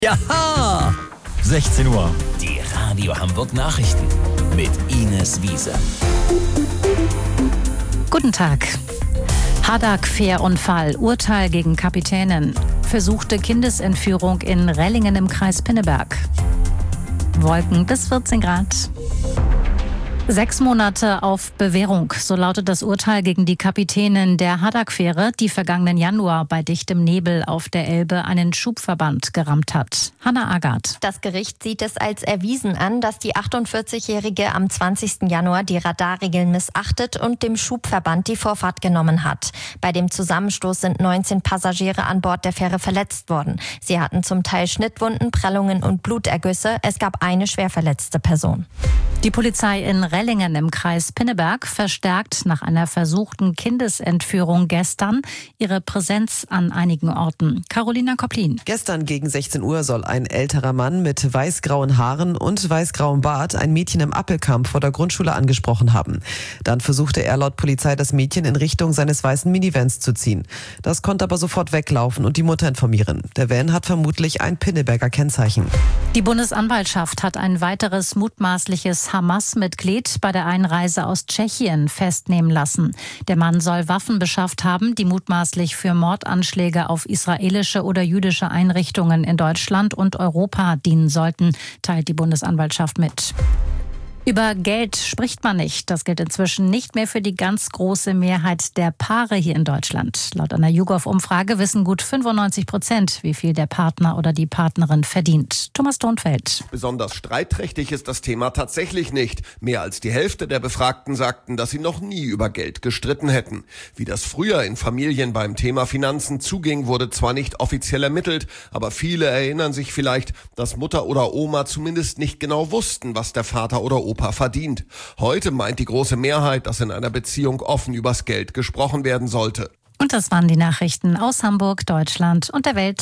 Ja! 16 Uhr. Die Radio Hamburg Nachrichten mit Ines Wiese. Guten Tag. Haddock-Fährunfall, Urteil gegen Kapitänin. Versuchte Kindesentführung in Rellingen im Kreis Pinneberg. Wolken bis 14 Grad. 6 Monate auf Bewährung, so lautet das Urteil gegen die Kapitänin der Haddock-Fähre, die vergangenen Januar bei dichtem Nebel auf der Elbe einen Schubverband gerammt hat. Hanna Agath. Das Gericht sieht es als erwiesen an, dass die 48-Jährige am 20. Januar die Radarregeln missachtet und dem Schubverband die Vorfahrt genommen hat. Bei dem Zusammenstoß sind 19 Passagiere an Bord der Fähre verletzt worden. Sie hatten zum Teil Schnittwunden, Prellungen und Blutergüsse. Es gab eine schwer verletzte Person. Die Polizei in Rellingen im Kreis Pinneberg verstärkt nach einer versuchten Kindesentführung gestern ihre Präsenz an einigen Orten. Carolina Kopplin. Gestern gegen 16 Uhr soll ein älterer Mann mit weißgrauen Haaren und weißgrauem Bart ein Mädchen im Appelkamp vor der Grundschule angesprochen haben. Dann versuchte er laut Polizei das Mädchen in Richtung seines weißen Minivans zu ziehen. Das konnte aber sofort weglaufen und die Mutter informieren. Der Van hat vermutlich ein Pinneberger Kennzeichen. Die Bundesanwaltschaft hat ein weiteres mutmaßliches Hamas-Mitglied bei der Einreise aus Tschechien festnehmen lassen. Der Mann soll Waffen beschafft haben, die mutmaßlich für Mordanschläge auf israelische oder jüdische Einrichtungen in Deutschland und Europa dienen sollten, teilt die Bundesanwaltschaft mit. Über Geld spricht man nicht. Das gilt inzwischen nicht mehr für die ganz große Mehrheit der Paare hier in Deutschland. Laut einer YouGov-Umfrage wissen gut 95%, wie viel der Partner oder die Partnerin verdient. Thomas Thonfeld. Besonders streitträchtig ist das Thema tatsächlich nicht. Mehr als die Hälfte der Befragten sagten, dass sie noch nie über Geld gestritten hätten. Wie das früher in Familien beim Thema Finanzen zuging, wurde zwar nicht offiziell ermittelt, aber viele erinnern sich vielleicht, dass Mutter oder Oma zumindest nicht genau wussten, was der Vater oder Opa verdient. Heute meint die große Mehrheit, dass in einer Beziehung offen übers Geld gesprochen werden sollte. Und das waren die Nachrichten aus Hamburg, Deutschland und der Welt.